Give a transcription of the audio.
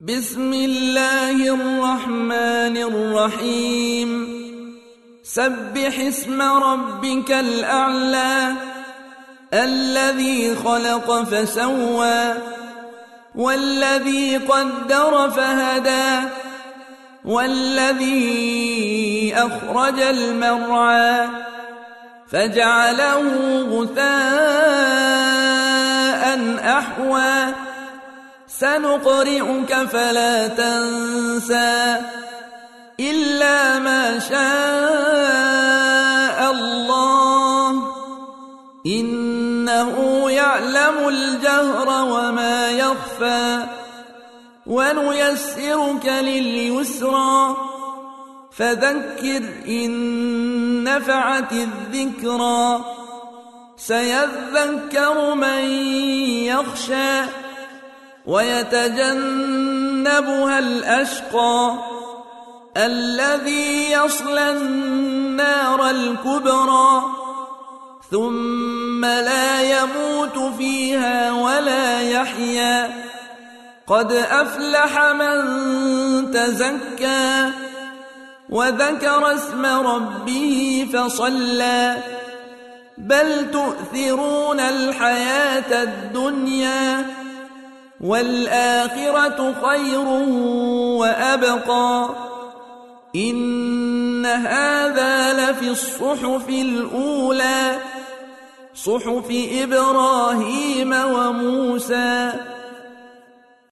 بسم الله الرحمن الرحيم سبح اسم ربك الأعلى الذي خلق فسوى والذي قدر فهدى والذي أخرج المرعى فجعله غثاء أحوى سنقرئك فلا تنسى إلا ما شاء الله إنه يعلم الجهر وما يخفى ونيسرك لليسرى فذكر إن نفعت الذكرى سيذكر من يخشى ويتجنبها الأشقى الذي يصلى النار الكبرى ثم لا يموت فيها ولا يحيا قد أفلح من تزكى وذكر اسم ربه فصلى بل تؤثرون الحياة الدنيا والآخرة خير وأبقى إن هذا لفي الصحف الأولى صحف إبراهيم وموسى